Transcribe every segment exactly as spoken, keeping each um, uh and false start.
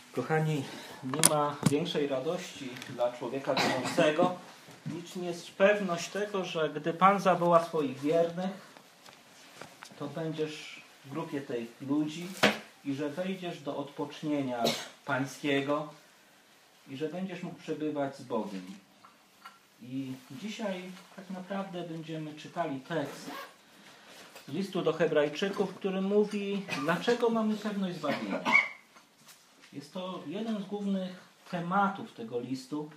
Kochani, nie ma większej radości dla człowieka wierzącego niż mieć pewność tego, że gdy Pan zawoła swoich wiernych, to będziesz w grupie tych ludzi i że wejdziesz do odpocznienia Pańskiego i że będziesz mógł przebywać z Bogiem. I dzisiaj tak naprawdę będziemy czytali tekst z listu do Hebrajczyków, który mówi, dlaczego mamy pewność zbawienia. Jest to jeden z głównych tematów tego listu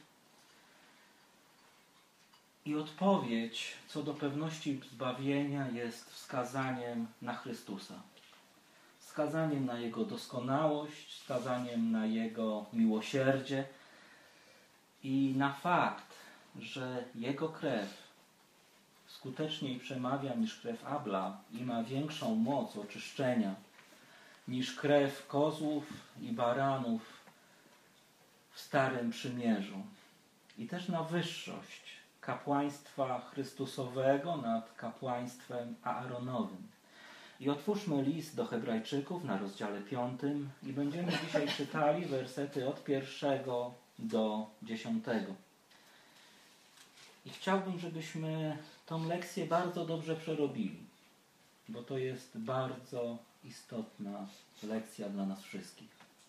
i odpowiedź co do pewności zbawienia jest wskazaniem na Chrystusa. Wskazaniem na Jego doskonałość, wskazaniem na Jego miłosierdzie i na fakt, że Jego krew skuteczniej przemawia niż krew Abla i ma większą moc oczyszczenia niż krew kozłów i baranów w Starym Przymierzu. I też na wyższość kapłaństwa Chrystusowego nad kapłaństwem Aaronowym. I otwórzmy list do Hebrajczyków na rozdziale piątym i będziemy dzisiaj czytali wersety od pierwszego do dziesiątego. I chciałbym, żebyśmy tą lekcję bardzo dobrze przerobili, bo to jest bardzo istotna lekcja dla nas wszystkich.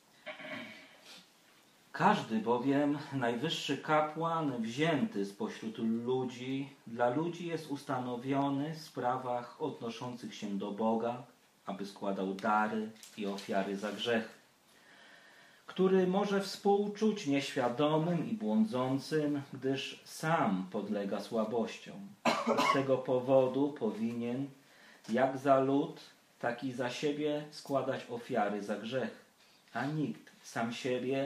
Każdy bowiem najwyższy kapłan wzięty spośród ludzi, dla ludzi jest ustanowiony w sprawach odnoszących się do Boga, aby składał dary i ofiary za grzech, który może współczuć nieświadomym i błądzącym, gdyż sam podlega słabościom. Z tego powodu powinien, jak za lud, tak i za siebie składać ofiary za grzech. A nikt sam siebie,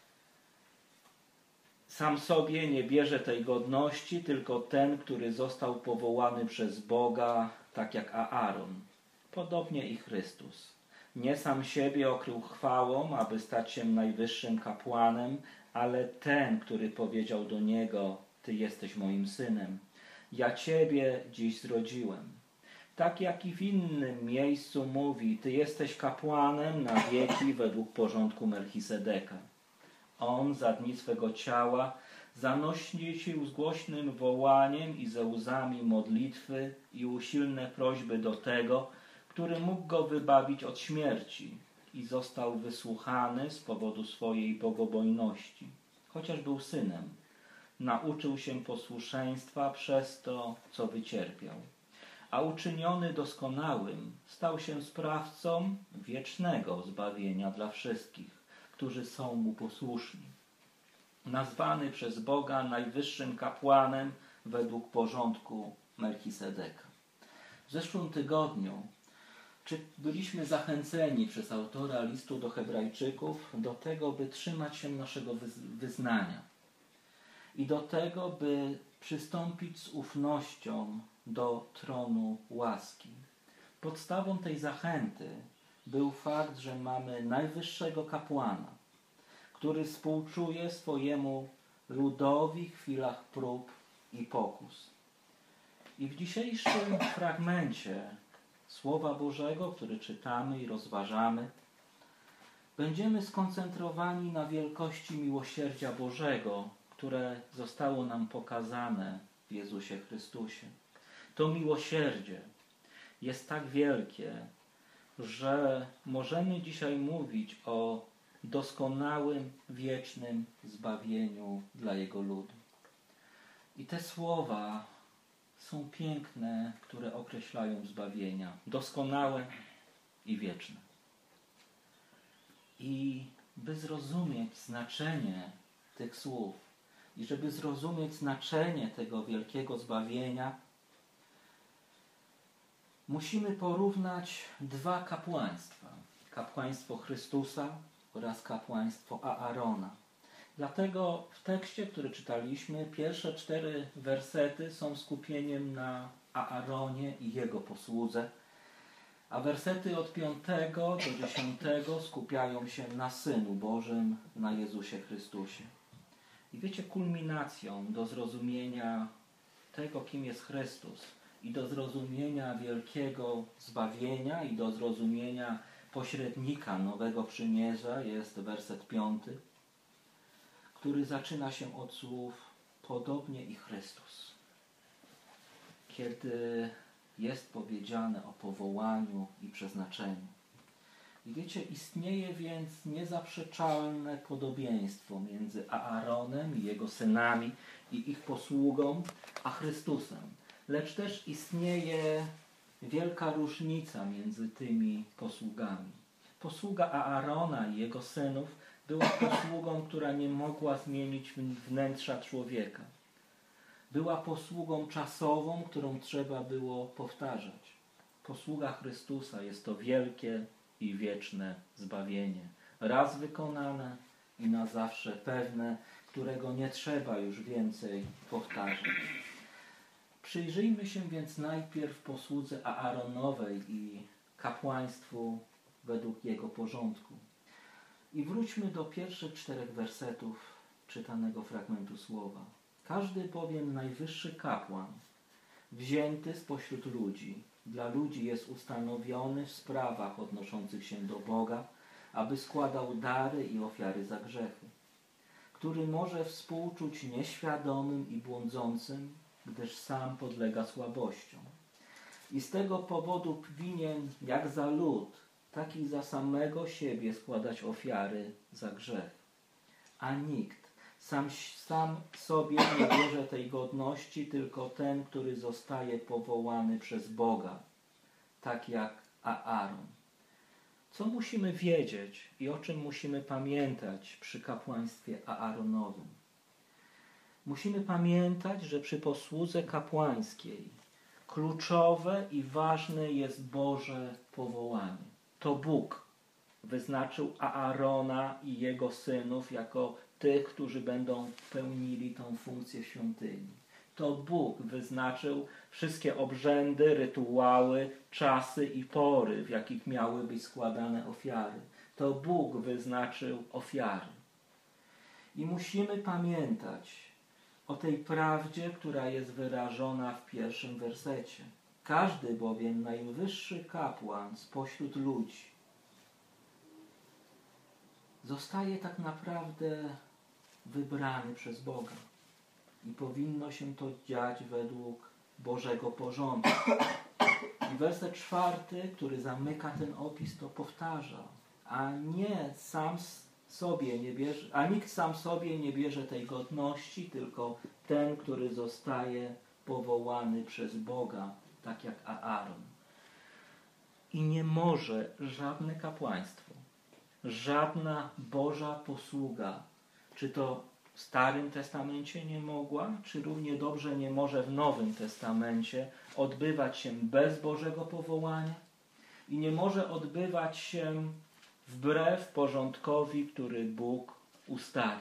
sam sobie nie bierze tej godności, tylko ten, który został powołany przez Boga, tak jak Aaron. Podobnie i Chrystus. Nie sam siebie okrył chwałą, aby stać się najwyższym kapłanem, ale ten, który powiedział do Niego, Ty jesteś moim synem. Ja Ciebie dziś zrodziłem. Tak jak i w innym miejscu mówi, Ty jesteś kapłanem na wieki według porządku Melchisedeka. On za dni swego ciała zanosił z głośnym wołaniem i ze łzami modlitwy i usilne prośby do tego, który mógł go wybawić od śmierci i został wysłuchany z powodu swojej bogobojności. Chociaż był synem, nauczył się posłuszeństwa przez to, co wycierpiał. A uczyniony doskonałym stał się sprawcą wiecznego zbawienia dla wszystkich, którzy są mu posłuszni. Nazwany przez Boga najwyższym kapłanem według porządku Melchisedeka. W zeszłym tygodniu czy byliśmy zachęceni przez autora listu do Hebrajczyków do tego, by trzymać się naszego wyznania i do tego, by przystąpić z ufnością do tronu łaski. Podstawą tej zachęty był fakt, że mamy najwyższego kapłana, który współczuje swojemu ludowi w chwilach prób i pokus. I w dzisiejszym fragmencie Słowa Bożego, który czytamy i rozważamy, będziemy skoncentrowani na wielkości miłosierdzia Bożego, które zostało nam pokazane w Jezusie Chrystusie. To miłosierdzie jest tak wielkie, że możemy dzisiaj mówić o doskonałym, wiecznym zbawieniu dla Jego ludu. I te słowa są piękne, które określają zbawienia. Doskonałe i wieczne. I by zrozumieć znaczenie tych słów i żeby zrozumieć znaczenie tego wielkiego zbawienia, musimy porównać dwa kapłaństwa. Kapłaństwo Chrystusa oraz kapłaństwo Aarona. Dlatego w tekście, który czytaliśmy, pierwsze cztery wersety są skupieniem na Aaronie i jego posłudze, a wersety od piątego do dziesiątego skupiają się na Synu Bożym, na Jezusie Chrystusie. I wiecie, kulminacją do zrozumienia tego, kim jest Chrystus i do zrozumienia wielkiego zbawienia i do zrozumienia pośrednika Nowego Przymierza jest werset piąty, który zaczyna się od słów podobnie i Chrystus. Kiedy jest powiedziane o powołaniu i przeznaczeniu. I wiecie, istnieje więc niezaprzeczalne podobieństwo między Aaronem i jego synami i ich posługą, a Chrystusem. Lecz też istnieje wielka różnica między tymi posługami. Posługa Aarona i jego synów była posługą, która nie mogła zmienić wnętrza człowieka. Była posługą czasową, którą trzeba było powtarzać. Posługa Chrystusa jest to wielkie i wieczne zbawienie. Raz wykonane i na zawsze pewne, którego nie trzeba już więcej powtarzać. Przyjrzyjmy się więc najpierw posłudze Aaronowej i kapłaństwu według jego porządku. I wróćmy do pierwszych czterech wersetów czytanego fragmentu słowa. Każdy bowiem najwyższy kapłan, wzięty spośród ludzi, dla ludzi jest ustanowiony w sprawach odnoszących się do Boga, aby składał dary i ofiary za grzechy, który może współczuć nieświadomym i błądzącym, gdyż sam podlega słabościom. I z tego powodu winien jak za lud, tak i za samego siebie składać ofiary za grzech. A nikt sam, sam sobie nie bierze tej godności, tylko ten, który zostaje powołany przez Boga, tak jak Aaron. Co musimy wiedzieć i o czym musimy pamiętać przy kapłaństwie Aaronowym? Musimy pamiętać, że przy posłudze kapłańskiej kluczowe i ważne jest Boże powołanie. To Bóg wyznaczył Aarona i jego synów jako tych, którzy będą pełnili tą funkcję w świątyni. To Bóg wyznaczył wszystkie obrzędy, rytuały, czasy i pory, w jakich miały być składane ofiary. To Bóg wyznaczył ofiary. I musimy pamiętać o tej prawdzie, która jest wyrażona w pierwszym wersecie. Każdy bowiem najwyższy kapłan spośród ludzi zostaje tak naprawdę wybrany przez Boga. I powinno się to dziać według Bożego porządku. I werset czwarty, który zamyka ten opis, to powtarza. A nie sam sobie nie bierze, a nikt sam sobie nie bierze tej godności, tylko ten, który zostaje powołany przez Boga, tak jak Aaron. I nie może żadne kapłaństwo, żadna Boża posługa, czy to w Starym Testamencie nie mogła, czy równie dobrze nie może w Nowym Testamencie odbywać się bez Bożego powołania i nie może odbywać się wbrew porządkowi, który Bóg ustali.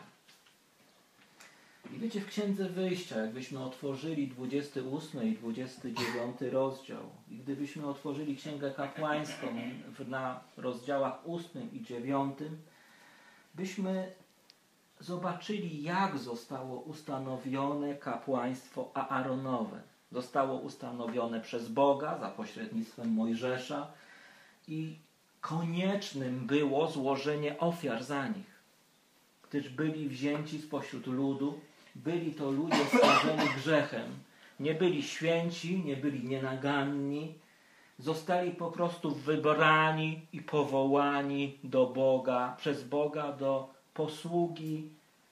I wiecie, w Księdze Wyjścia, jakbyśmy otworzyli dwudziesty ósmy i dwudziesty dziewiąty rozdział i gdybyśmy otworzyli Księgę Kapłańską na rozdziałach ósmym i dziewiątym, byśmy zobaczyli, jak zostało ustanowione kapłaństwo Aaronowe. Zostało ustanowione przez Boga za pośrednictwem Mojżesza i koniecznym było złożenie ofiar za nich, gdyż byli wzięci spośród ludu, byli to ludzie skażeni grzechem, nie byli święci, nie byli nienaganni, zostali po prostu wybrani i powołani do Boga, przez Boga do posługi,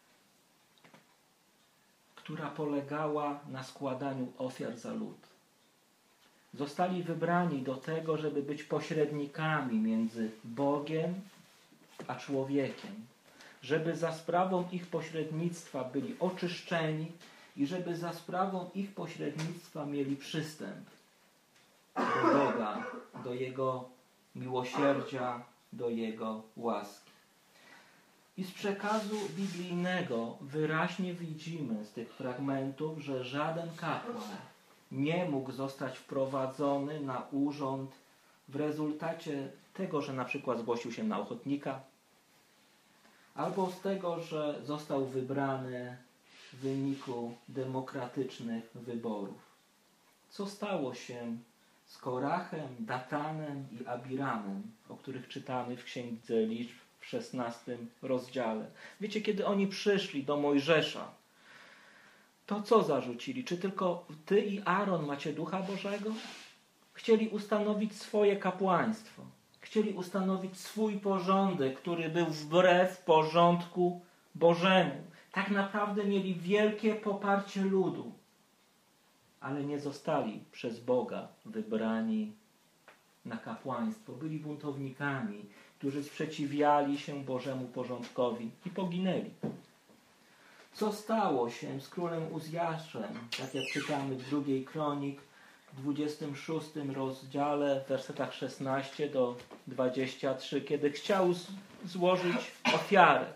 która polegała na składaniu ofiar za lud. Zostali wybrani do tego, żeby być pośrednikami między Bogiem a człowiekiem, żeby za sprawą ich pośrednictwa byli oczyszczeni i żeby za sprawą ich pośrednictwa mieli przystęp do Boga, do Jego miłosierdzia, do Jego łaski. I z przekazu biblijnego wyraźnie widzimy z tych fragmentów, że żaden kapłan nie mógł zostać wprowadzony na urząd w rezultacie tego, że na przykład zgłosił się na ochotnika, albo z tego, że został wybrany w wyniku demokratycznych wyborów. Co stało się z z Korachem, Datanem i Abiramem, o których czytamy w Księdze Liczb w szesnastym rozdziale. Wiecie, kiedy oni przyszli do Mojżesza, to co zarzucili? Czy tylko ty i Aaron macie Ducha Bożego? Chcieli ustanowić swoje kapłaństwo. Chcieli ustanowić swój porządek, który był wbrew porządku Bożemu. Tak naprawdę mieli wielkie poparcie ludu, ale nie zostali przez Boga wybrani na kapłaństwo. Byli buntownikami, którzy sprzeciwiali się Bożemu porządkowi i poginęli. Co stało się z królem Uzjaszem, tak jak czytamy w drugiej Kronik, w dwudziestym szóstym rozdziale, w wersetach szesnaście do dwudziestego trzeciego, kiedy chciał z- złożyć ofiarę.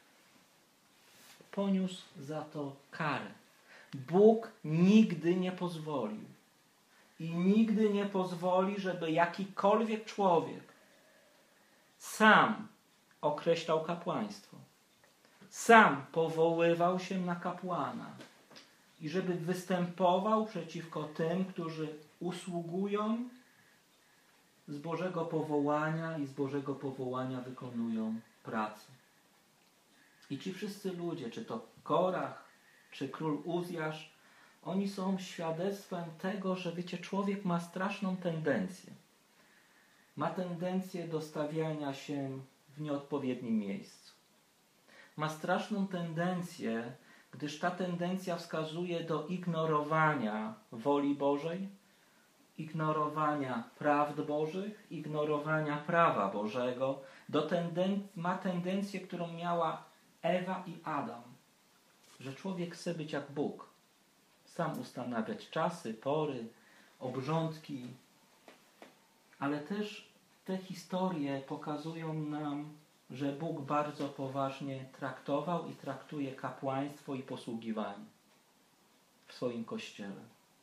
Poniósł za to karę. Bóg nigdy nie pozwolił i nigdy nie pozwoli, żeby jakikolwiek człowiek sam określał kapłaństwo. Sam powoływał się na kapłana i żeby występował przeciwko tym, którzy usługują z Bożego powołania i z Bożego powołania wykonują pracę. I ci wszyscy ludzie, czy to Korach, czy król Uzjasz, oni są świadectwem tego, że wiecie, człowiek ma straszną tendencję. Ma tendencję do stawiania się w nieodpowiednim miejscu. Ma straszną tendencję, gdyż ta tendencja wskazuje do ignorowania woli Bożej, ignorowania prawd Bożych, ignorowania prawa Bożego. Do tenden- ma tendencję, którą miała Ewa i Adam, że człowiek chce być jak Bóg. Sam ustanawiać czasy, pory, obrządki, ale też te historie pokazują nam, że Bóg bardzo poważnie traktował i traktuje kapłaństwo i posługiwanie w swoim Kościele.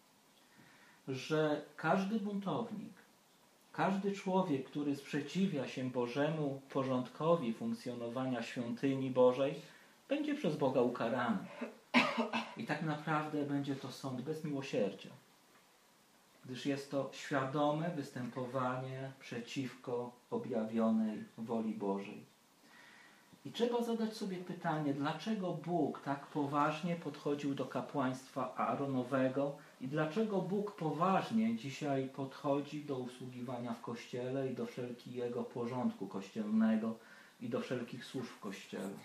Że każdy buntownik, każdy człowiek, który sprzeciwia się Bożemu porządkowi funkcjonowania świątyni Bożej, będzie przez Boga ukarany. I tak naprawdę będzie to sąd bez miłosierdzia, gdyż jest to świadome występowanie przeciwko objawionej woli Bożej. I trzeba zadać sobie pytanie, dlaczego Bóg tak poważnie podchodził do kapłaństwa Aaronowego i dlaczego Bóg poważnie dzisiaj podchodzi do usługiwania w Kościele i do wszelkiego porządku kościelnego i do wszelkich służb w Kościele.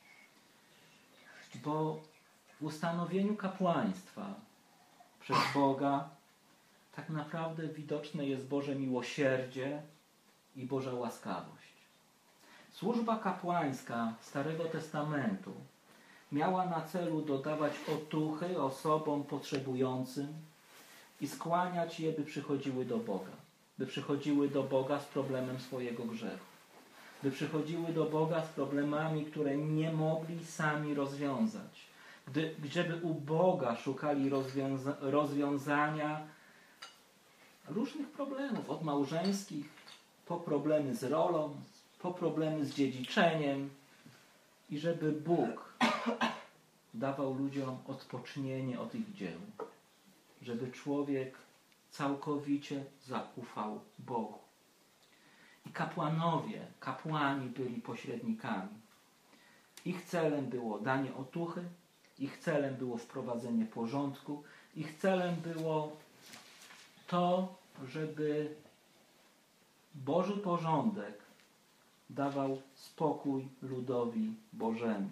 Bo w ustanowieniu kapłaństwa przez Boga tak naprawdę widoczne jest Boże miłosierdzie i Boża łaskawość. Służba kapłańska Starego Testamentu miała na celu dodawać otuchy osobom potrzebującym i skłaniać je, by przychodziły do Boga. By przychodziły do Boga z problemem swojego grzechu. By przychodziły do Boga z problemami, które nie mogli sami rozwiązać. Gdy, żeby u Boga szukali rozwiąza- rozwiązania różnych problemów, od małżeńskich, po problemy z rolą, po problemy z dziedziczeniem i żeby Bóg dawał ludziom odpocznienie od ich dzieł. Żeby człowiek całkowicie zaufał Bogu. I kapłanowie, kapłani byli pośrednikami. Ich celem było danie otuchy, ich celem było wprowadzenie porządku, ich celem było to, żeby Boży porządek dawał spokój ludowi Bożemu.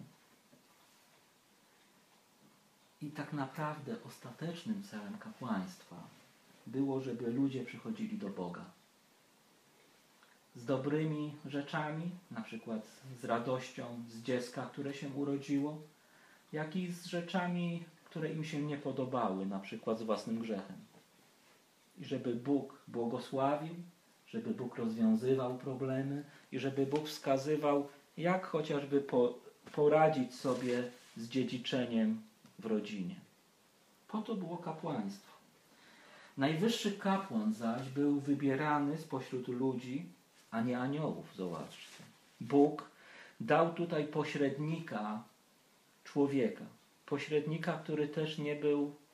I tak naprawdę ostatecznym celem kapłaństwa było, żeby ludzie przychodzili do Boga. Z dobrymi rzeczami, na przykład z radością z dziecka, które się urodziło, jak i z rzeczami, które im się nie podobały, na przykład z własnym grzechem. I żeby Bóg błogosławił, żeby Bóg rozwiązywał problemy i żeby Bóg wskazywał, jak chociażby po, poradzić sobie z dziedziczeniem w rodzinie. Po to było kapłaństwo. Najwyższy kapłan zaś był wybierany spośród ludzi, a nie aniołów, zobaczcie. Bóg dał tutaj pośrednika człowieka. Pośrednika, który też nie był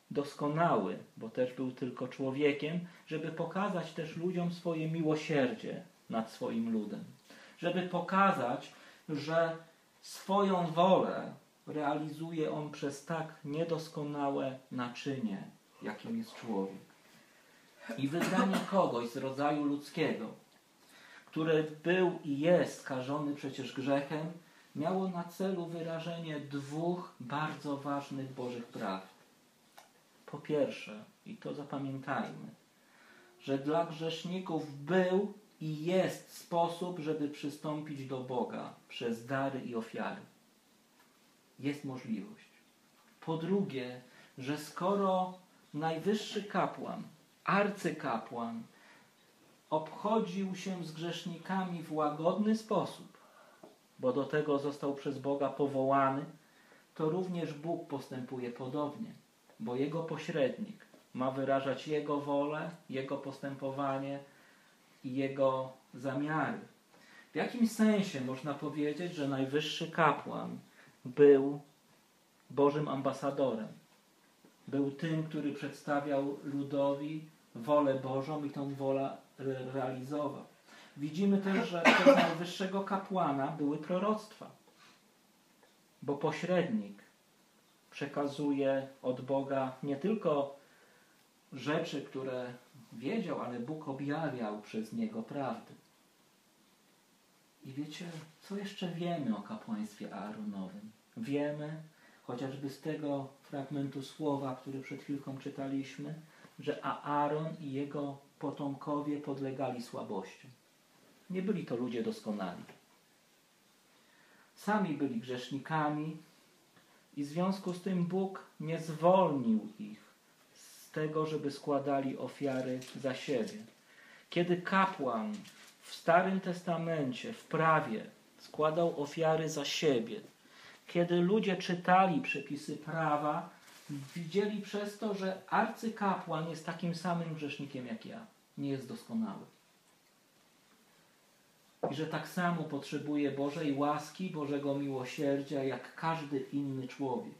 doskonały, bo też był tylko człowiekiem, żeby pokazać też ludziom swoje miłosierdzie nad swoim ludem. Żeby pokazać, że swoją wolę realizuje on przez tak niedoskonałe naczynie, jakim jest człowiek. I wybranie kogoś z rodzaju ludzkiego, który był i jest skażony przecież grzechem, miało na celu wyrażenie dwóch bardzo ważnych Bożych praw. Po pierwsze, i to zapamiętajmy, że dla grzeszników był i jest sposób, żeby przystąpić do Boga przez dary i ofiary. Jest możliwość. Po drugie, że skoro najwyższy kapłan, arcykapłan obchodził się z grzesznikami w łagodny sposób, bo do tego został przez Boga powołany, to również Bóg postępuje podobnie, bo Jego pośrednik ma wyrażać Jego wolę, Jego postępowanie i Jego zamiary. W jakimś sensie można powiedzieć, że najwyższy kapłan był Bożym ambasadorem. Był tym, który przedstawiał ludowi wolę Bożą i tą wolę realizował. Widzimy też, że przez najwyższego kapłana były proroctwa, bo pośrednik przekazuje od Boga nie tylko rzeczy, które wiedział, ale Bóg objawiał przez niego prawdy. I wiecie, co jeszcze wiemy o kapłaństwie Aaronowym? Wiemy, chociażby z tego fragmentu słowa, który przed chwilką czytaliśmy, że Aaron i jego potomkowie podlegali słabościom. Nie byli to ludzie doskonali. Sami byli grzesznikami i w związku z tym Bóg nie zwolnił ich z tego, żeby składali ofiary za siebie. Kiedy kapłan w Starym Testamencie, w prawie składał ofiary za siebie, kiedy ludzie czytali przepisy prawa, widzieli przez to, że arcykapłan jest takim samym grzesznikiem jak ja. Nie jest doskonały. I że tak samo potrzebuje Bożej łaski, Bożego miłosierdzia, jak każdy inny człowiek.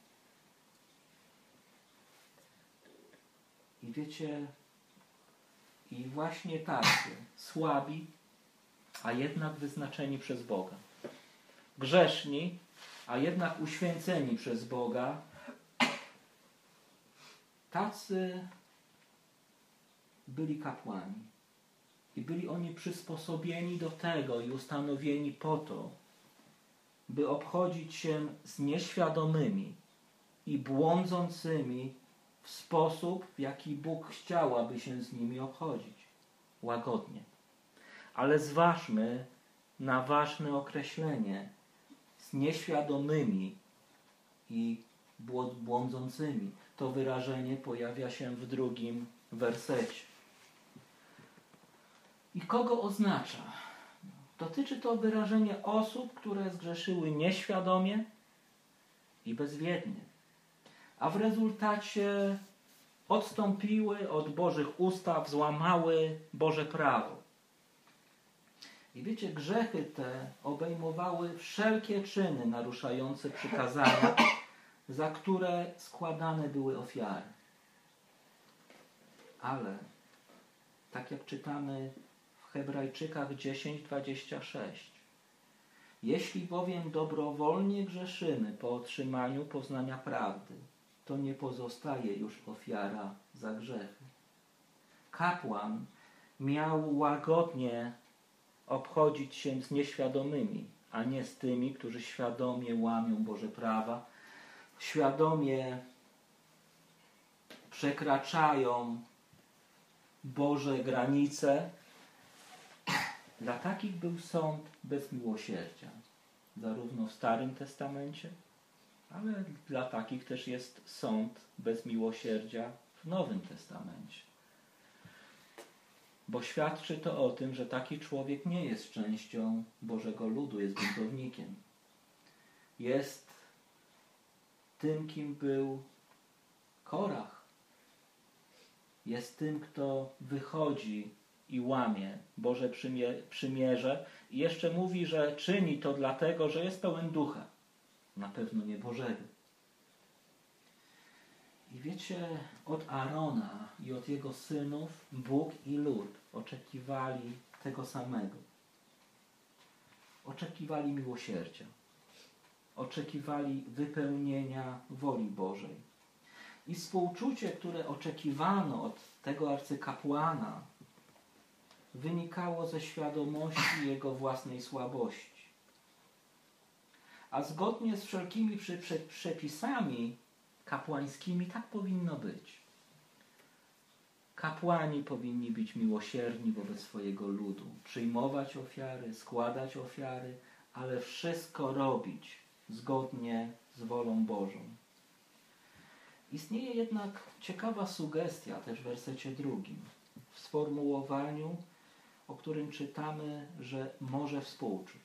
I wiecie, i właśnie tacy słabi, a jednak wyznaczeni przez Boga. Grzeszni, a jednak uświęceni przez Boga. Tacy byli kapłani. I byli oni przysposobieni do tego i ustanowieni po to, by obchodzić się z nieświadomymi i błądzącymi w sposób, w jaki Bóg chciał, aby się z nimi obchodzić. Łagodnie. Ale zważmy na ważne określenie z nieświadomymi i błądzącymi. To wyrażenie pojawia się w drugim wersecie. I kogo oznacza? Dotyczy to wyrażenie osób, które zgrzeszyły nieświadomie i bezwiednie, a w rezultacie odstąpiły od Bożych ustaw, złamały Boże prawo. I wiecie, grzechy te obejmowały wszelkie czyny naruszające przykazania, za które składane były ofiary. Ale, tak jak czytamy w Hebrajczykach dziesięć, dwadzieścia sześć. Jeśli bowiem dobrowolnie grzeszymy po otrzymaniu poznania prawdy, to nie pozostaje już ofiara za grzechy. Kapłan miał łagodnie obchodzić się z nieświadomymi, a nie z tymi, którzy świadomie łamią Boże prawa, świadomie przekraczają Boże granice. Dla takich był sąd bez miłosierdzia, zarówno w Starym Testamencie, ale dla takich też jest sąd bez miłosierdzia w Nowym Testamencie. Bo świadczy to o tym, że taki człowiek nie jest częścią Bożego ludu, jest buntownikiem. Jest tym, kim był Korach. Jest tym, kto wychodzi i łamie Boże przymierze i jeszcze mówi, że czyni to dlatego, że jest pełen ducha. Na pewno nie Bożego. I wiecie, od Aarona i od jego synów Bóg i lud oczekiwali tego samego. Oczekiwali miłosierdzia. Oczekiwali wypełnienia woli Bożej. I współczucie, które oczekiwano od tego arcykapłana, wynikało ze świadomości jego własnej słabości. A zgodnie z wszelkimi przepisami kapłańskimi tak powinno być. Kapłani powinni być miłosierni wobec swojego ludu, przyjmować ofiary, składać ofiary, ale wszystko robić zgodnie z wolą Bożą. Istnieje jednak ciekawa sugestia też w wersecie drugim, w sformułowaniu, o którym czytamy, że może współczuć.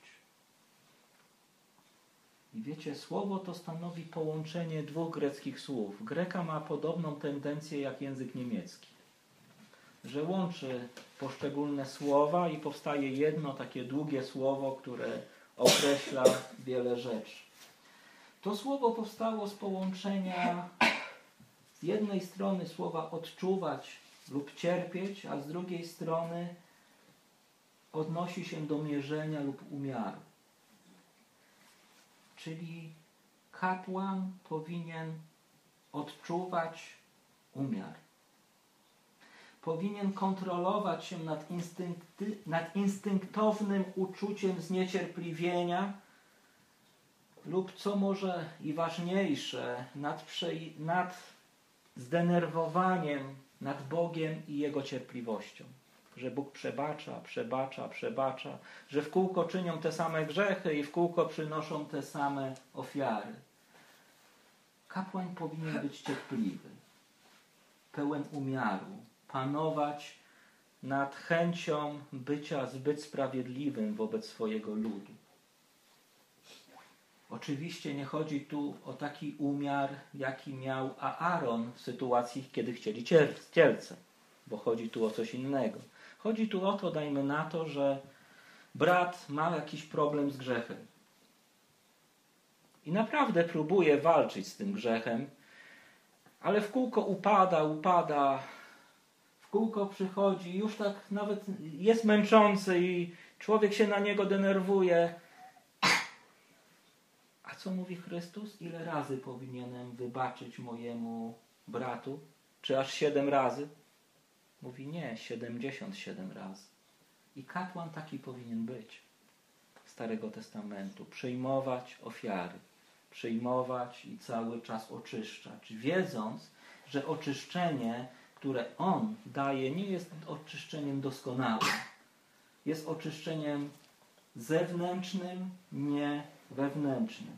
I wiecie, słowo to stanowi połączenie dwóch greckich słów. Greka ma podobną tendencję jak język niemiecki, że łączy poszczególne słowa i powstaje jedno takie długie słowo, które określa wiele rzeczy. To słowo powstało z połączenia z jednej strony słowa odczuwać lub cierpieć, a z drugiej strony odnosi się do mierzenia lub umiaru. Czyli kapłan powinien odczuwać umiar. Powinien kontrolować się nad, instynkty, nad instynktownym uczuciem zniecierpliwienia lub, co może i ważniejsze, nad, prze, nad zdenerwowaniem nad Bogiem i Jego cierpliwością. Że Bóg przebacza, przebacza, przebacza, że w kółko czynią te same grzechy i w kółko przynoszą te same ofiary. Kapłan powinien być cierpliwy, pełen umiaru, panować nad chęcią bycia zbyt sprawiedliwym wobec swojego ludu. Oczywiście nie chodzi tu o taki umiar, jaki miał Aaron w sytuacji, kiedy chcieli cielce, bo chodzi tu o coś innego. Chodzi tu o to, dajmy na to, że brat ma jakiś problem z grzechem. I naprawdę próbuje walczyć z tym grzechem, ale w kółko upada, upada, w kółko przychodzi, już tak nawet jest męczący i człowiek się na niego denerwuje. A co mówi Chrystus? Ile razy powinienem wybaczyć mojemu bratu? Czy aż siedem razy? Mówi nie, siedemdziesiąt siedem razy. I kapłan taki powinien być Starego Testamentu. Przyjmować ofiary. Przyjmować i cały czas oczyszczać. Wiedząc, że oczyszczenie, które On daje, nie jest oczyszczeniem doskonałym. Jest oczyszczeniem zewnętrznym, nie wewnętrznym.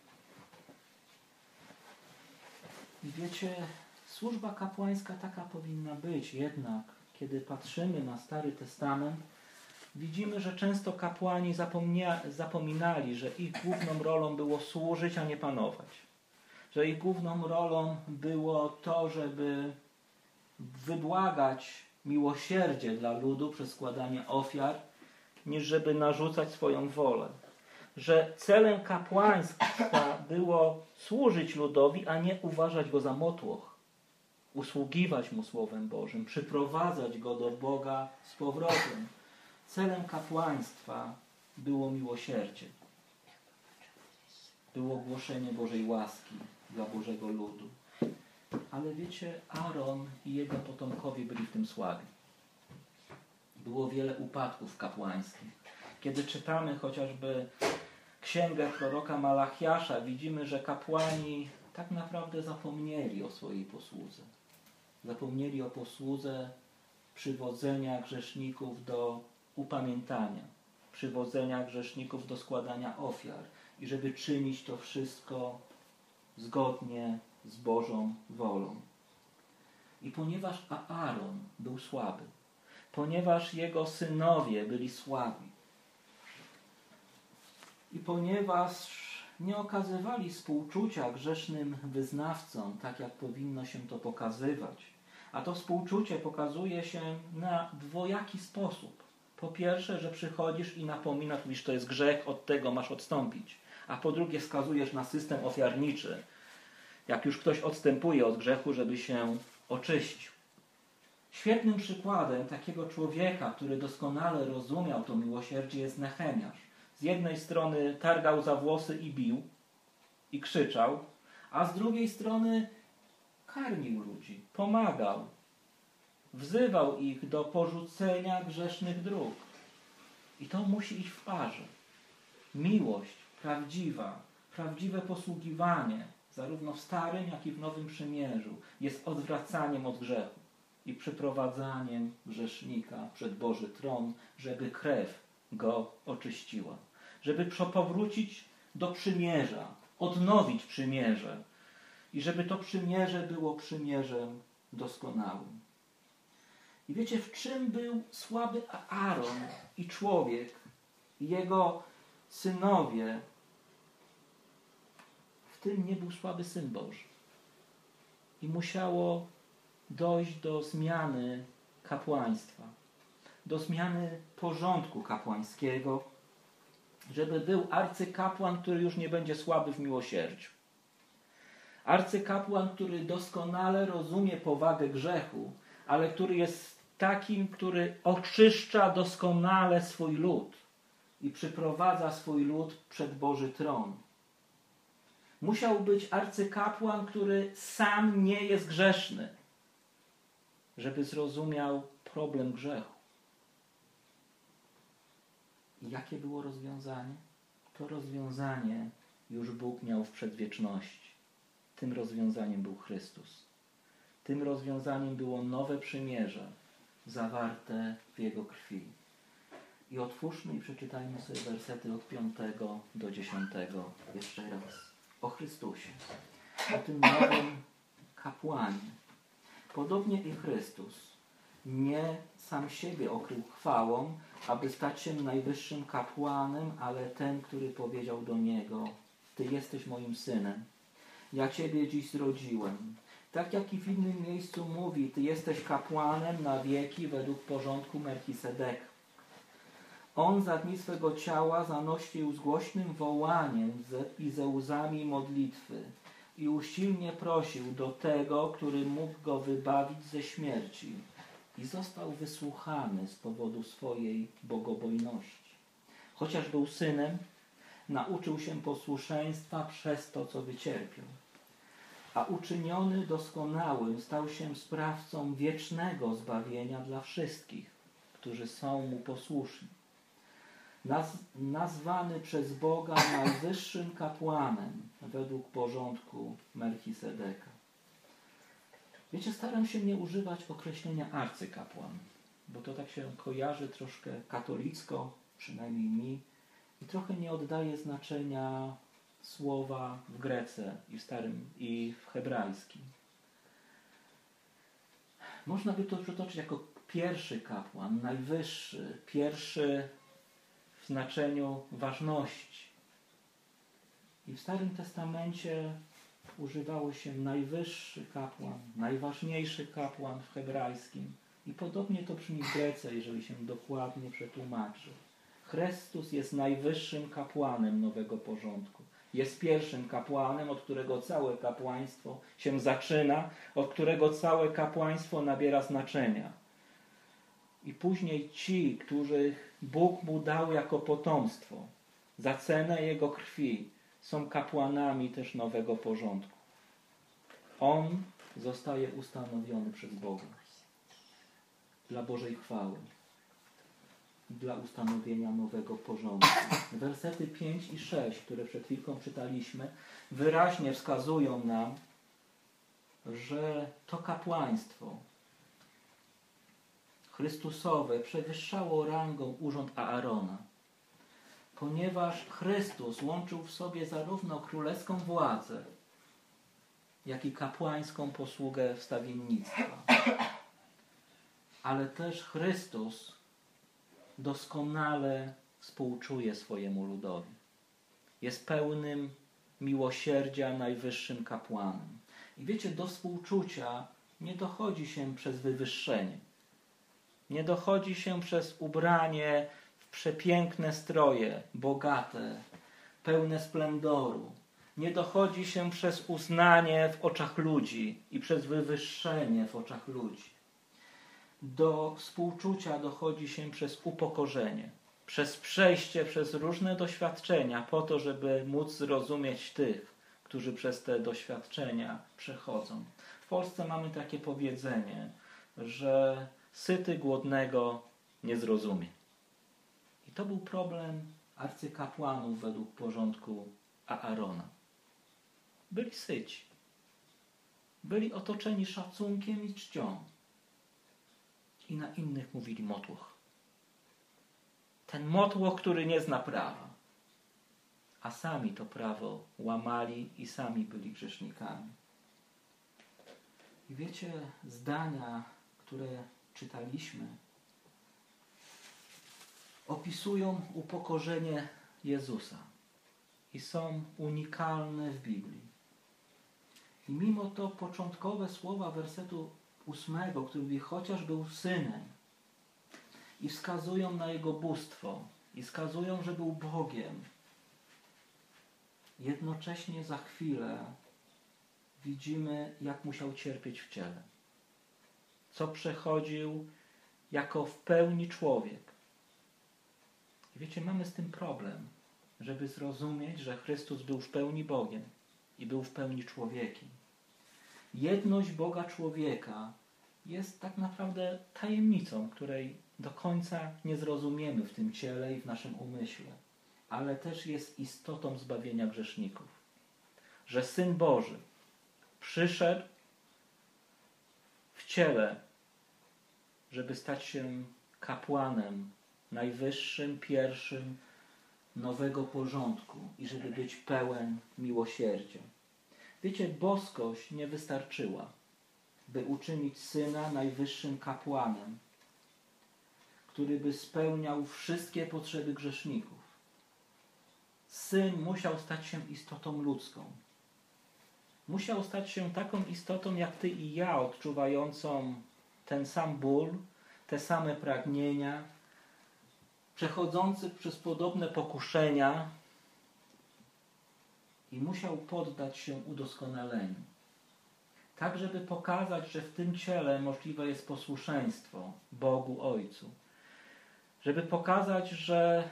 I wiecie, służba kapłańska taka powinna być. Jednak, kiedy patrzymy na Stary Testament, widzimy, że często kapłani zapomnia- zapominali, że ich główną rolą było służyć, a nie panować. Że ich główną rolą było to, żeby wybłagać miłosierdzie dla ludu przez składanie ofiar, niż żeby narzucać swoją wolę. Że celem kapłaństwa było służyć ludowi, a nie uważać go za motłoch. Usługiwać mu Słowem Bożym, przyprowadzać go do Boga z powrotem. Celem kapłaństwa było miłosierdzie. Było głoszenie Bożej łaski dla Bożego ludu. Ale wiecie, Aaron i jego potomkowie byli w tym słabi. Było wiele upadków kapłańskich. Kiedy czytamy chociażby księgę proroka Malachiasza, widzimy, że kapłani tak naprawdę zapomnieli o swojej posłudze. Zapomnieli o posłudze przywodzenia grzeszników do upamiętania, przywodzenia grzeszników do składania ofiar i żeby czynić to wszystko zgodnie z Bożą wolą. I ponieważ Aaron był słaby, ponieważ jego synowie byli słabi i ponieważ nie okazywali współczucia grzesznym wyznawcom, tak jak powinno się to pokazywać, a to współczucie pokazuje się na dwojaki sposób. Po pierwsze, że przychodzisz i napominasz, mówisz, to jest grzech, od tego masz odstąpić. A po drugie, wskazujesz na system ofiarniczy. jak już ktoś odstępuje od grzechu, żeby się oczyścił. Świetnym przykładem takiego człowieka, który doskonale rozumiał to miłosierdzie, jest Nehemiasz. Z jednej strony targał za włosy i bił, i krzyczał, a z drugiej strony karmił ludzi, pomagał, wzywał ich do porzucenia grzesznych dróg. I to musi iść w parze. Miłość prawdziwa, prawdziwe posługiwanie, zarówno w Starym, jak i w Nowym Przymierzu, jest odwracaniem od grzechu i przyprowadzaniem grzesznika przed Boży tron, żeby krew go oczyściła. Żeby powrócić do przymierza, odnowić przymierze i żeby to przymierze było przymierzem doskonałym. I wiecie, w czym był słaby Aaron i człowiek, i jego synowie? W tym nie był słaby Syn Boży. I musiało dojść do zmiany kapłaństwa, do zmiany porządku kapłańskiego, żeby był arcykapłan, który już nie będzie słaby w miłosierdziu. Arcykapłan, który doskonale rozumie powagę grzechu, ale który jest takim, który oczyszcza doskonale swój lud i przyprowadza swój lud przed Boży tron. Musiał być arcykapłan, który sam nie jest grzeszny, żeby zrozumiał problem grzechu. I jakie było rozwiązanie? To rozwiązanie już Bóg miał w przedwieczności. Tym rozwiązaniem był Chrystus. Tym rozwiązaniem było nowe przymierze zawarte w Jego krwi. I otwórzmy i przeczytajmy sobie wersety od piątego do dziesiątego jeszcze raz. O Chrystusie, o tym nowym kapłanie. Podobnie i Chrystus nie sam siebie okrył chwałą, aby stać się najwyższym kapłanem, ale ten, który powiedział do Niego: Ty jesteś moim Synem, ja Ciebie dziś zrodziłem. Tak jak i w innym miejscu mówi: Ty jesteś kapłanem na wieki według porządku Melchisedeka. On za dni swego ciała zanosił z głośnym wołaniem i ze łzami modlitwy i usilnie prosił do tego, który mógł go wybawić ze śmierci, i został wysłuchany z powodu swojej bogobojności. Chociaż był synem, nauczył się posłuszeństwa przez to, co wycierpiał. A uczyniony doskonałym stał się sprawcą wiecznego zbawienia dla wszystkich, którzy są mu posłuszni. Naz, nazwany przez Boga najwyższym kapłanem według porządku Melchisedeka. Wiecie, staram się nie używać określenia arcykapłan, bo to tak się kojarzy troszkę katolicko, przynajmniej mi, i trochę nie oddaje znaczenia słowa w Grece i w starym i w hebrajskim. Można by to przytoczyć jako pierwszy kapłan, najwyższy, pierwszy w znaczeniu ważności. I w Starym Testamencie używało się najwyższy kapłan, najważniejszy kapłan w hebrajskim. I podobnie to brzmi w Grece, jeżeli się dokładnie przetłumaczy. Chrystus jest najwyższym kapłanem nowego porządku. Jest pierwszym kapłanem, od którego całe kapłaństwo się zaczyna, od którego całe kapłaństwo nabiera znaczenia. I później ci, których Bóg mu dał jako potomstwo, za cenę Jego krwi, są kapłanami też nowego porządku. On zostaje ustanowiony przez Boga dla Bożej chwały, dla ustanowienia nowego porządku. Wersety pięć i sześć, które przed chwilką czytaliśmy, wyraźnie wskazują nam, że to kapłaństwo Chrystusowe przewyższało rangą urząd Aarona, ponieważ Chrystus łączył w sobie zarówno królewską władzę, jak i kapłańską posługę wstawiennictwa. Ale też Chrystus doskonale współczuje swojemu ludowi. Jest pełnym miłosierdzia najwyższym kapłanem. I wiecie, do współczucia nie dochodzi się przez wywyższenie. Nie dochodzi się przez ubranie w przepiękne stroje, bogate, pełne splendoru. nie dochodzi się przez uznanie w oczach ludzi i przez wywyższenie w oczach ludzi. Do współczucia dochodzi się przez upokorzenie, przez przejście przez różne doświadczenia po to, żeby móc zrozumieć tych, którzy przez te doświadczenia przechodzą. W Polsce mamy takie powiedzenie, że syty głodnego nie zrozumie. I to był problem arcykapłanów według porządku Aarona. Byli syci. Byli otoczeni szacunkiem i czcią. I na innych mówili motłoch. Ten motłoch, który nie zna prawa. A sami to prawo łamali i sami byli grzesznikami. I wiecie, zdania, które czytaliśmy, opisują upokorzenie Jezusa i są unikalne w Biblii. I mimo to początkowe słowa wersetu ósmego, który mówi, chociaż był synem, i wskazują na jego bóstwo, i wskazują, że był Bogiem, jednocześnie za chwilę widzimy, jak musiał cierpieć w ciele. Co przechodził jako w pełni człowiek. I wiecie, mamy z tym problem, żeby zrozumieć, że Chrystus był w pełni Bogiem i był w pełni człowiekiem. Jedność Boga człowieka jest tak naprawdę tajemnicą, której do końca nie zrozumiemy w tym ciele i w naszym umyśle, ale też jest istotą zbawienia grzeszników. Że Syn Boży przyszedł w ciele, żeby stać się kapłanem najwyższym, pierwszym nowego porządku i żeby być pełen miłosierdzia. Wiecie, boskość nie wystarczyła, by uczynić Syna najwyższym kapłanem, który by spełniał wszystkie potrzeby grzeszników. Syn musiał stać się istotą ludzką. Musiał stać się taką istotą jak ty i ja, odczuwającą ten sam ból, te same pragnienia, przechodzący przez podobne pokuszenia, i musiał poddać się udoskonaleniu. Tak, żeby pokazać, że w tym ciele możliwe jest posłuszeństwo Bogu Ojcu. Żeby pokazać, że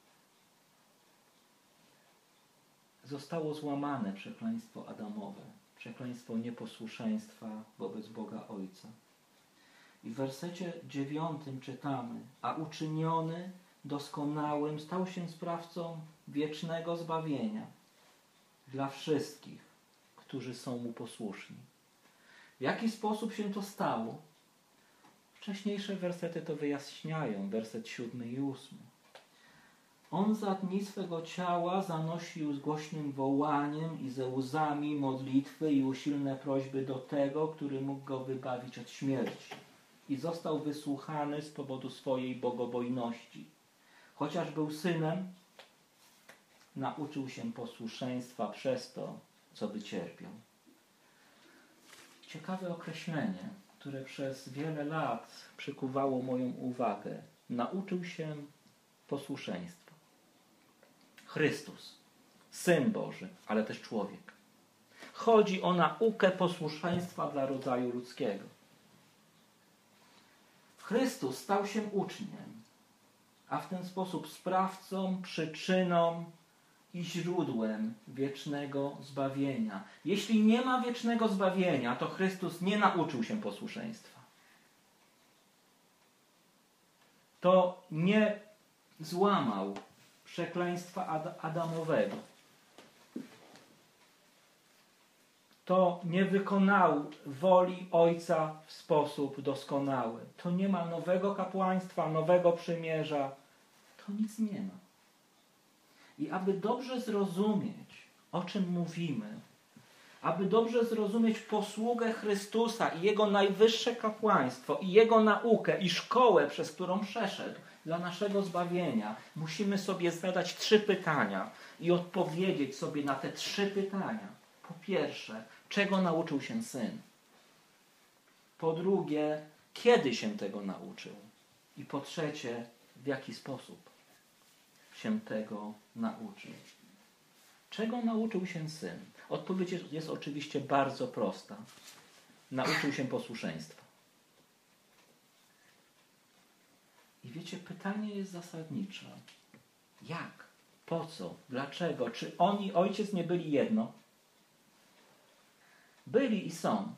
zostało złamane przekleństwo Adamowe, przekleństwo nieposłuszeństwa wobec Boga Ojca. I w wersecie dziewiątym czytamy, a uczyniony doskonałym stał się sprawcą wiecznego zbawienia dla wszystkich, którzy są mu posłuszni. W jaki sposób się to stało? Wcześniejsze wersety to wyjaśniają, werset siódmy i ósmy. On za dni swego ciała zanosił z głośnym wołaniem i ze łzami modlitwy i usilne prośby do tego, który mógł go wybawić od śmierci. I został wysłuchany z powodu swojej bogobojności. Chociaż był synem, nauczył się posłuszeństwa przez to, co wycierpiał. Ciekawe określenie, które przez wiele lat przykuwało moją uwagę. Nauczył się posłuszeństwa. Chrystus, Syn Boży, ale też człowiek. Chodzi o naukę posłuszeństwa dla rodzaju ludzkiego. Chrystus stał się uczniem, a w ten sposób sprawcą, przyczyną i źródłem wiecznego zbawienia. Jeśli nie ma wiecznego zbawienia, to Chrystus nie nauczył się posłuszeństwa. To nie złamał przekleństwa Ad- Adamowego. To nie wykonał woli Ojca w sposób doskonały. To nie ma nowego kapłaństwa, nowego przymierza. To nic nie ma. I aby dobrze zrozumieć, o czym mówimy, aby dobrze zrozumieć posługę Chrystusa i Jego najwyższe kapłaństwo i Jego naukę i szkołę, przez którą przeszedł dla naszego zbawienia, musimy sobie zadać trzy pytania i odpowiedzieć sobie na te trzy pytania. Po pierwsze, czego nauczył się Syn? Po drugie, kiedy się tego nauczył? I po trzecie, w jaki sposób się tego nauczył? Czego nauczył się Syn? Odpowiedź jest, jest oczywiście bardzo prosta. Nauczył się posłuszeństwa. I wiecie, pytanie jest zasadnicze. Jak? Po co? Dlaczego? Czy on i ojciec nie byli jedno? Byli i są.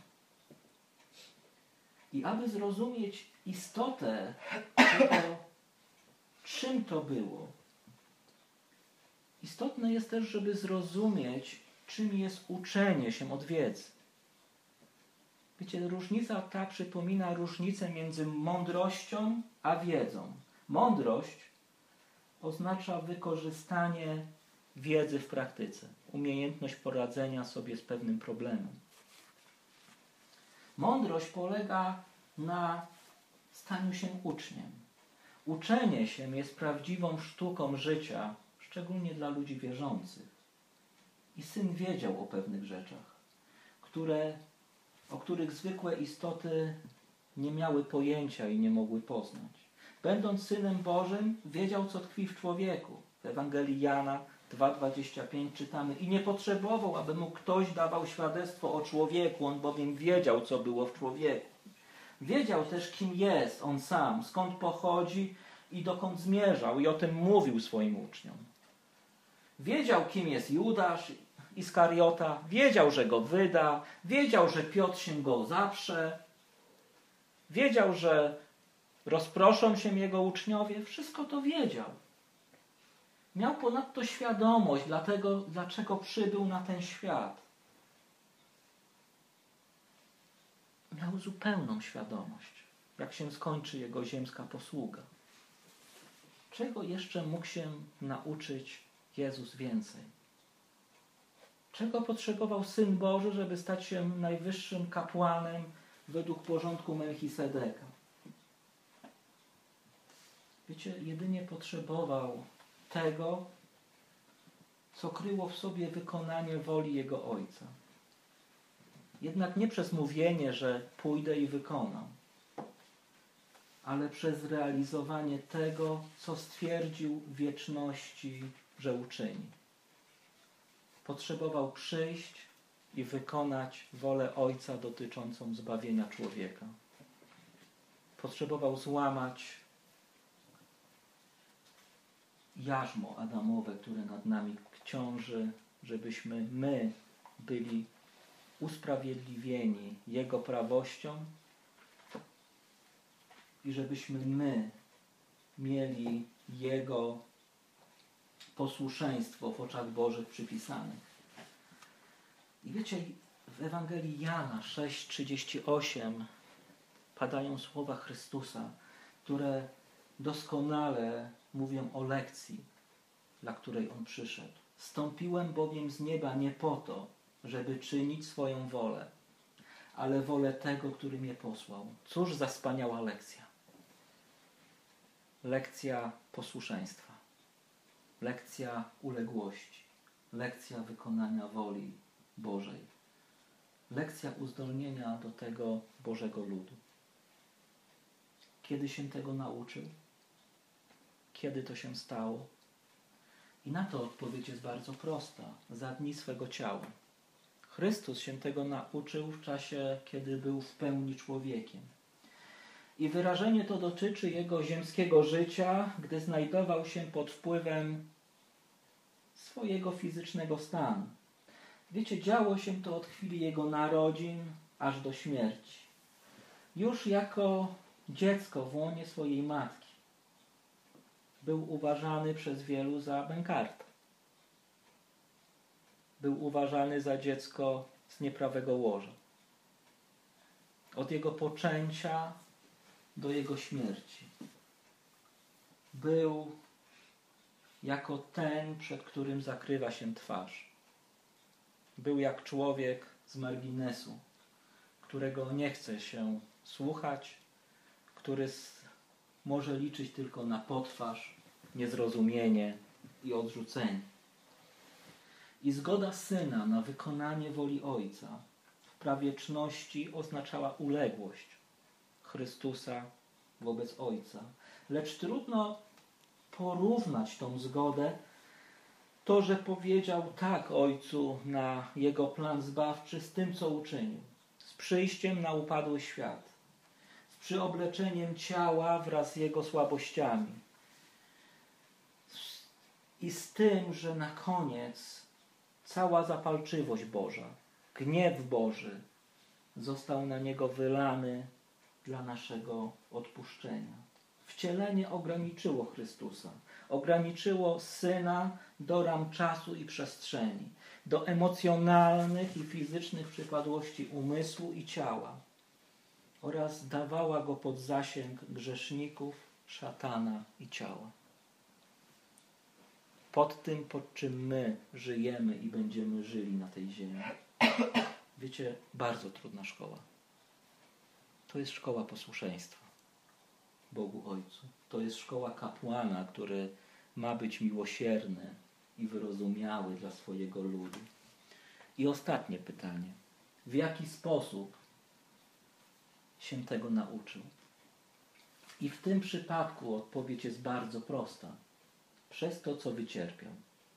I aby zrozumieć istotę tego, czym to było, istotne jest też, żeby zrozumieć, czym jest uczenie się od wiedzy. Wiecie, różnica ta przypomina różnicę między mądrością a wiedzą. Mądrość oznacza wykorzystanie wiedzy w praktyce, umiejętność poradzenia sobie z pewnym problemem. Mądrość polega na staniu się uczniem. Uczenie się jest prawdziwą sztuką życia, szczególnie dla ludzi wierzących. I Syn wiedział o pewnych rzeczach, które, o których zwykłe istoty nie miały pojęcia i nie mogły poznać. Będąc Synem Bożym, wiedział, co tkwi w człowieku. W Ewangelii Jana dwa dwadzieścia pięć czytamy: i nie potrzebował, aby mu ktoś dawał świadectwo o człowieku, on bowiem wiedział, co było w człowieku. Wiedział też, kim jest on sam, skąd pochodzi i dokąd zmierzał, i o tym mówił swoim uczniom. Wiedział, kim jest Judasz Iskariota, wiedział, że go wyda, wiedział, że Piotr się go zaprze, wiedział, że rozproszą się jego uczniowie. Wszystko to wiedział. Miał ponadto świadomość dlatego, dlaczego przybył na ten świat. Miał zupełną świadomość, jak się skończy jego ziemska posługa. Czego jeszcze mógł się nauczyć Jezus więcej? Czego potrzebował Syn Boży, żeby stać się najwyższym kapłanem według porządku Melchisedeka? Wiecie, jedynie potrzebował tego, co kryło w sobie wykonanie woli Jego Ojca. Jednak nie przez mówienie, że pójdę i wykonam, ale przez realizowanie tego, co stwierdził w wieczności, że uczyni. Potrzebował przyjść i wykonać wolę Ojca dotyczącą zbawienia człowieka. Potrzebował złamać jarzmo adamowe, które nad nami ciąży, żebyśmy my byli usprawiedliwieni Jego prawością i żebyśmy my mieli Jego posłuszeństwo w oczach Bożych przypisanych. I wiecie, w Ewangelii Jana sześć trzydzieści osiem padają słowa Chrystusa, które doskonale mówią o lekcji, dla której On przyszedł. Stąpiłem bowiem z nieba nie po to, żeby czynić swoją wolę, ale wolę tego, który mnie posłał. Cóż za wspaniała lekcja. Lekcja posłuszeństwa. Lekcja uległości. Lekcja wykonania woli Bożej. Lekcja uzdolnienia do tego Bożego ludu. Kiedy się tego nauczył? Kiedy to się stało? I na to odpowiedź jest bardzo prosta. Za dni swego ciała. Chrystus się tego nauczył w czasie, kiedy był w pełni człowiekiem. I wyrażenie to dotyczy Jego ziemskiego życia, gdy znajdował się pod wpływem swojego fizycznego stanu. Wiecie, działo się to od chwili Jego narodzin aż do śmierci. Już jako dziecko w łonie swojej matki był uważany przez wielu za bękarta. Był uważany za dziecko z nieprawego łoża. Od Jego poczęcia do Jego śmierci. Był jako ten, przed którym zakrywa się twarz. Był jak człowiek z marginesu, którego nie chce się słuchać, który może liczyć tylko na potwarz, niezrozumienie i odrzucenie. I zgoda Syna na wykonanie woli Ojca w prawieczności oznaczała uległość Chrystusa wobec Ojca. Lecz trudno porównać tą zgodę, To, że powiedział tak Ojcu na Jego plan zbawczy z tym, co uczynił. Z przyjściem na upadły świat. Z przyobleczeniem ciała wraz z Jego słabościami. I z tym, że na koniec cała zapalczywość Boża, gniew Boży został na Niego wylany dla naszego odpuszczenia. Wcielenie ograniczyło Chrystusa. Ograniczyło Syna do ram czasu i przestrzeni. Do emocjonalnych i fizycznych przypadłości umysłu i ciała. Oraz dawała Go pod zasięg grzeszników, szatana i ciała. Pod tym, pod czym my żyjemy i będziemy żyli na tej ziemi. Wiecie, bardzo trudna szkoła. To jest szkoła posłuszeństwa Bogu Ojcu. To jest szkoła kapłana, który ma być miłosierny i wyrozumiały dla swojego ludu. I ostatnie pytanie. W jaki sposób się tego nauczył? I w tym przypadku odpowiedź jest bardzo prosta. Przez to, co wycierpiał.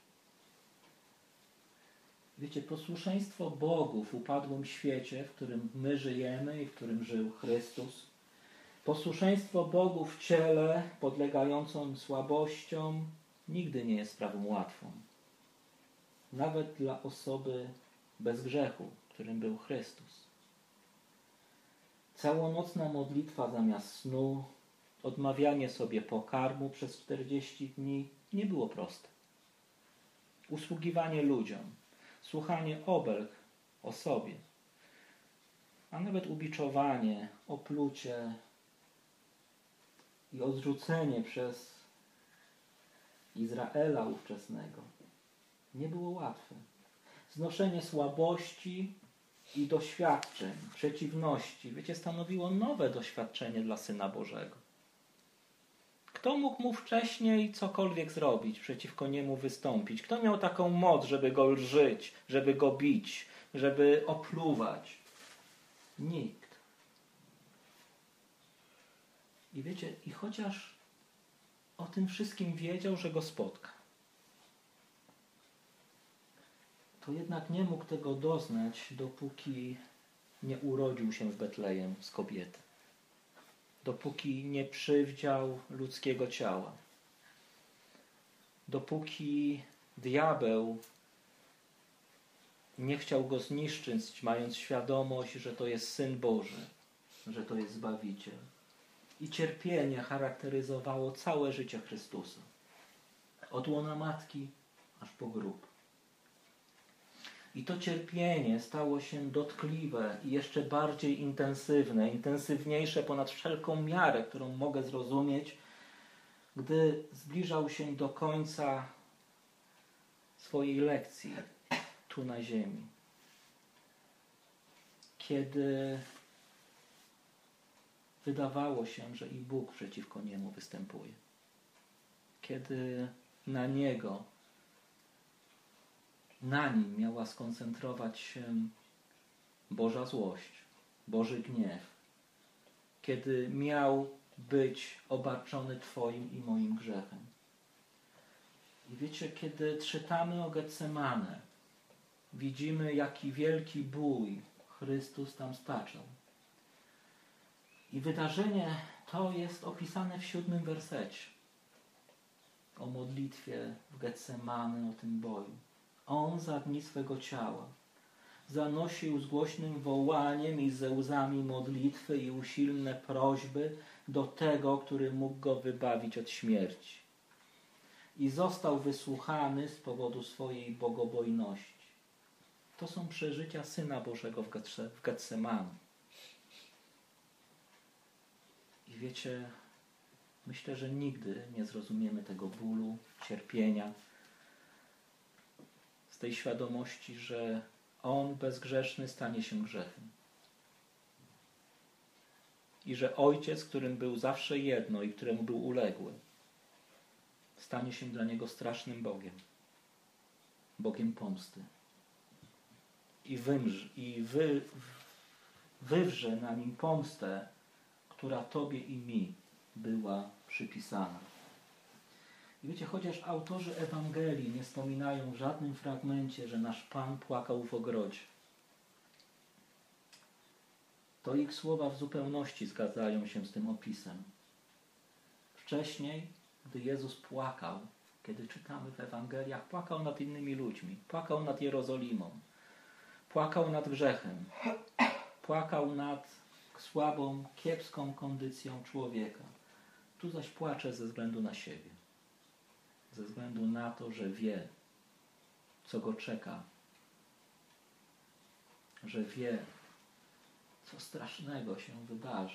Wiecie, posłuszeństwo Bogu w upadłym świecie, w którym my żyjemy i w którym żył Chrystus, posłuszeństwo Bogu w ciele podlegającym słabościom nigdy nie jest sprawą łatwą. Nawet dla osoby bez grzechu, którym był Chrystus. Całonocna modlitwa zamiast snu, odmawianie sobie pokarmu przez czterdzieści dni nie było proste. Usługiwanie ludziom, słuchanie obelg o sobie, a nawet ubiczowanie, oplucie i odrzucenie przez Izraela ówczesnego nie było łatwe. Znoszenie słabości i doświadczeń, przeciwności, wiecie, stanowiło nowe doświadczenie dla Syna Bożego. Kto mógł mu wcześniej cokolwiek zrobić, przeciwko niemu wystąpić? Kto miał taką moc, żeby go lżyć, żeby go bić, żeby opluwać? Nikt. I wiecie, i chociaż o tym wszystkim wiedział, że go spotka, to jednak nie mógł tego doznać, dopóki nie urodził się w Betlejem z kobiety. Dopóki nie przywdział ludzkiego ciała. Dopóki diabeł nie chciał go zniszczyć, mając świadomość, że to jest Syn Boży, że to jest Zbawiciel. I cierpienie charakteryzowało całe życie Chrystusa. Od łona matki aż po grób. I to cierpienie stało się dotkliwe i jeszcze bardziej intensywne, intensywniejsze ponad wszelką miarę, którą mogę zrozumieć, gdy zbliżał się do końca swojej lekcji tu na ziemi. Kiedy wydawało się, że i Bóg przeciwko niemu występuje. Kiedy na niego Na nim miała skoncentrować się Boża złość, Boży gniew, kiedy miał być obarczony Twoim i moim grzechem. I wiecie, kiedy czytamy o Getsemane, widzimy, jaki wielki bój Chrystus tam staczał. I wydarzenie to jest opisane w siódmym wersecie. O modlitwie w Getsemane, o tym boju. On za dni swego ciała zanosił z głośnym wołaniem i ze łzami modlitwy i usilne prośby do tego, który mógł go wybawić od śmierci. I został wysłuchany z powodu swojej bogobojności. To są przeżycia Syna Bożego w Getsemanie. I wiecie, myślę, że nigdy nie zrozumiemy tego bólu, cierpienia, z tej świadomości, że On bezgrzeszny stanie się grzechem. I że Ojciec, którym był zawsze jedno i któremu był uległy, stanie się dla Niego strasznym Bogiem. Bogiem pomsty. I, wymrz, i wy, wywrze na Nim pomstę, która Tobie i mi była przypisana. I wiecie, chociaż autorzy Ewangelii nie wspominają w żadnym fragmencie, że nasz Pan płakał w ogrodzie, to ich słowa w zupełności zgadzają się z tym opisem. Wcześniej, gdy Jezus płakał, kiedy czytamy w Ewangeliach, płakał nad innymi ludźmi, płakał nad Jerozolimą, płakał nad grzechem, płakał nad słabą, kiepską kondycją człowieka. Tu zaś płacze ze względu na siebie. Ze względu na to, że wie, co go czeka. Że wie, co strasznego się wydarzy.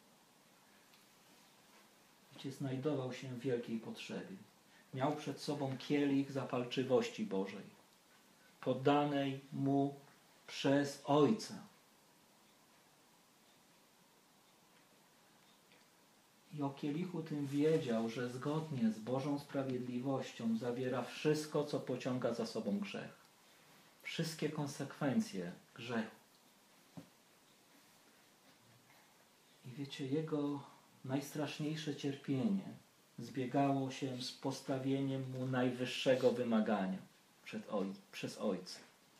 Wiecie, znajdował się w wielkiej potrzebie. Miał przed sobą kielich zapalczywości Bożej, podanej mu przez Ojca. I o kielichu tym wiedział, że zgodnie z Bożą sprawiedliwością zawiera wszystko, co pociąga za sobą grzech. Wszystkie konsekwencje grzechu. I wiecie, jego najstraszniejsze cierpienie zbiegało się z postawieniem mu najwyższego wymagania przed oj, przez Ojca.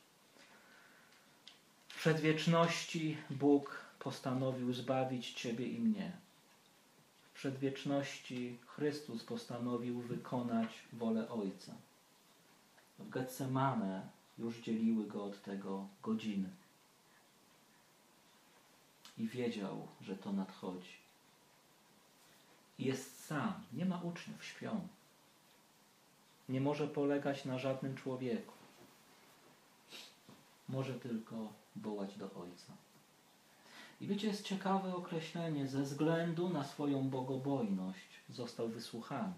W przedwieczności Bóg postanowił zbawić Ciebie i mnie. W przedwieczności Chrystus postanowił wykonać wolę Ojca. W Getsemane już dzieliły go od tego godziny. I wiedział, że to nadchodzi. Jest sam, nie ma uczniów, śpią. Nie może polegać na żadnym człowieku. Może tylko wołać do Ojca. I wiecie, jest ciekawe określenie, ze względu na swoją bogobojność został wysłuchany.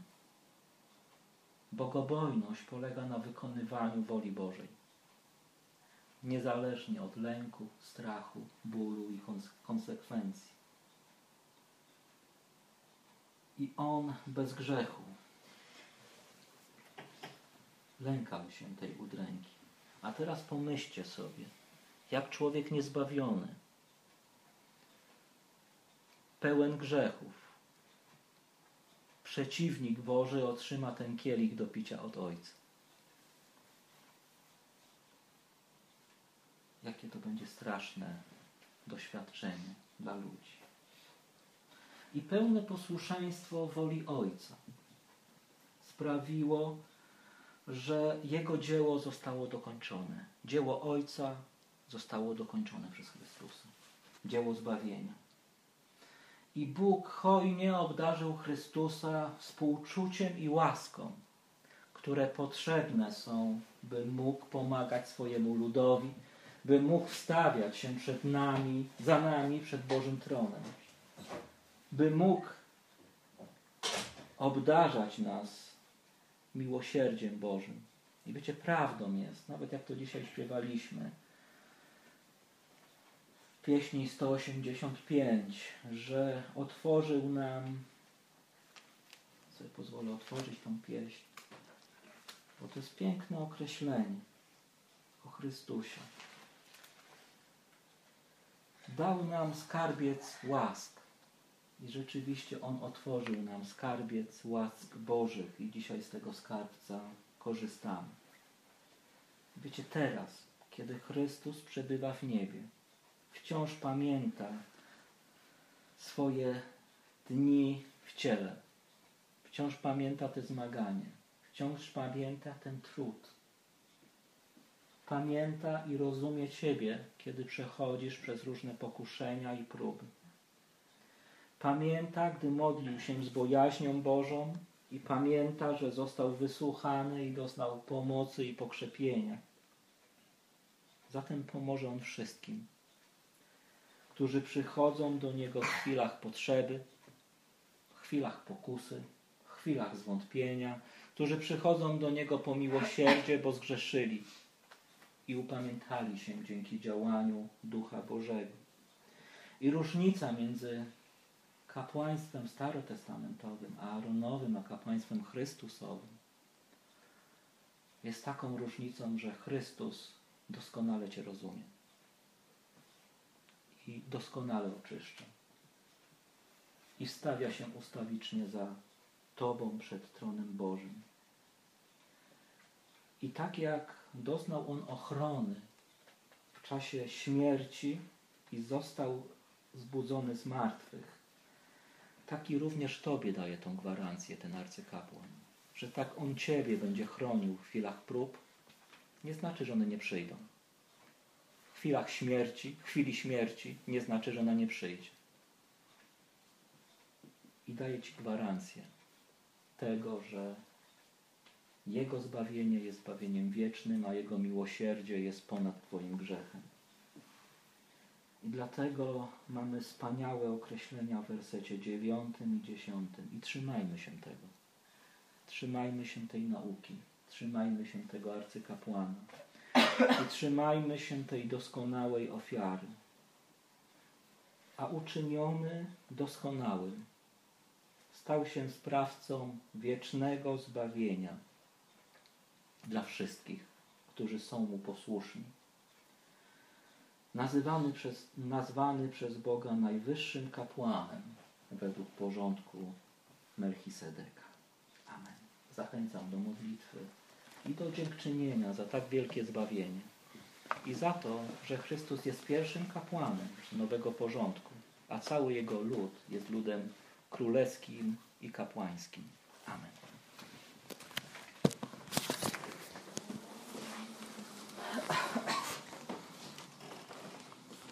Bogobojność polega na wykonywaniu woli Bożej. Niezależnie od lęku, strachu, bólu i konsekwencji. I on bez grzechu lękał się tej udręki. A teraz pomyślcie sobie, jak człowiek niezbawiony, pełen grzechów, przeciwnik Boży otrzyma ten kielich do picia od Ojca. Jakie to będzie straszne doświadczenie dla ludzi. I pełne posłuszeństwo woli Ojca sprawiło, że Jego dzieło zostało dokończone. Dzieło Ojca zostało dokończone przez Chrystusa. Dzieło zbawienia. I Bóg hojnie obdarzył Chrystusa współczuciem i łaską, które potrzebne są, by mógł pomagać swojemu ludowi, by mógł stawiać się przed nami, za nami, przed Bożym tronem. By mógł obdarzać nas miłosierdziem Bożym. I wiecie, prawdą jest, nawet jak to dzisiaj śpiewaliśmy, w pieśni sto osiemdziesiąt pięć, że otworzył nam, sobie pozwolę otworzyć tą pieśń, bo to jest piękne określenie o Chrystusie. Dał nam skarbiec łask. I rzeczywiście On otworzył nam skarbiec łask Bożych i dzisiaj z tego skarbca korzystamy. Wiecie, teraz, kiedy Chrystus przebywa w niebie, wciąż pamięta swoje dni w ciele. Wciąż pamięta te zmaganie. Wciąż pamięta ten trud. Pamięta i rozumie Ciebie, kiedy przechodzisz przez różne pokuszenia i próby. Pamięta, gdy modlił się z bojaźnią Bożą i pamięta, że został wysłuchany i dostał pomocy i pokrzepienia. Zatem pomoże On wszystkim, którzy przychodzą do Niego w chwilach potrzeby, w chwilach pokusy, w chwilach zwątpienia, którzy przychodzą do Niego po miłosierdzie, bo zgrzeszyli i upamiętali się dzięki działaniu Ducha Bożego. I różnica między kapłaństwem starotestamentowym, Aaronowym, a kapłaństwem Chrystusowym jest taką różnicą, że Chrystus doskonale Cię rozumie i doskonale oczyszcza i stawia się ustawicznie za Tobą przed tronem Bożym. I tak jak doznał On ochrony w czasie śmierci i został zbudzony z martwych, tak i również Tobie daje tą gwarancję ten arcykapłan, że tak On Ciebie będzie chronił w chwilach prób. Nie znaczy, że one nie przyjdą. W chwilach śmierci, w chwili śmierci nie znaczy, że ona nie przyjdzie. I daje Ci gwarancję tego, że Jego zbawienie jest zbawieniem wiecznym, a Jego miłosierdzie jest ponad Twoim grzechem. I dlatego mamy wspaniałe określenia w wersecie dziewiątym i dziesiątym. I trzymajmy się tego. Trzymajmy się tej nauki. Trzymajmy się tego arcykapłana. I trzymajmy się tej doskonałej ofiary. A uczyniony doskonałym stał się sprawcą wiecznego zbawienia dla wszystkich, którzy są Mu posłuszni. Nazywany przez, nazwany przez Boga najwyższym kapłanem według porządku Melchisedeka. Amen. Zachęcam do modlitwy i do dziękczynienia za tak wielkie zbawienie i za to, że Chrystus jest pierwszym kapłanem nowego porządku, a cały Jego lud jest ludem królewskim i kapłańskim. Amen.